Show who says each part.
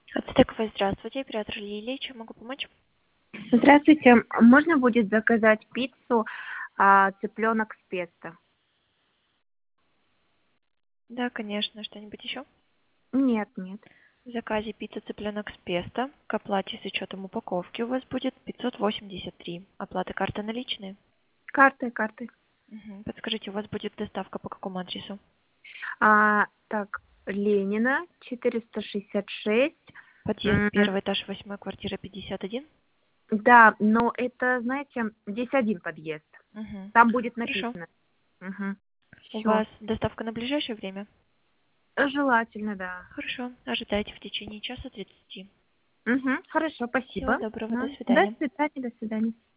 Speaker 1: Ацтековой, здравствуйте, оператор Лилия, чем могу помочь?
Speaker 2: Здравствуйте. Можно будет заказать пиццу, цыпленок с песто?
Speaker 1: Да, конечно, что-нибудь еще?
Speaker 2: Нет, нет.
Speaker 1: В заказе пицца цыпленок с песто к оплате с учетом упаковки у вас будет 583. Оплата карта наличные.
Speaker 2: Картой.
Speaker 1: Мгм. Подскажите, у вас будет доставка по какому адресу?
Speaker 2: Так, Ленина, 466.
Speaker 1: Подъезд,
Speaker 2: М,
Speaker 1: первый этаж, 8 квартира, 51.
Speaker 2: Да, но это, знаете, здесь один подъезд.
Speaker 1: Мгм.
Speaker 2: Там будет
Speaker 1: Хорошо.
Speaker 2: написано. Угу.
Speaker 1: У
Speaker 2: Все.
Speaker 1: вас доставка на ближайшее время?
Speaker 2: Желательно, да.
Speaker 1: Хорошо. Ожидайте в течение часа 30.
Speaker 2: Угу. Хорошо,
Speaker 1: Всего
Speaker 2: спасибо.
Speaker 1: доброго, до
Speaker 2: Ну, до
Speaker 1: свидания.
Speaker 2: свидания, до свидания.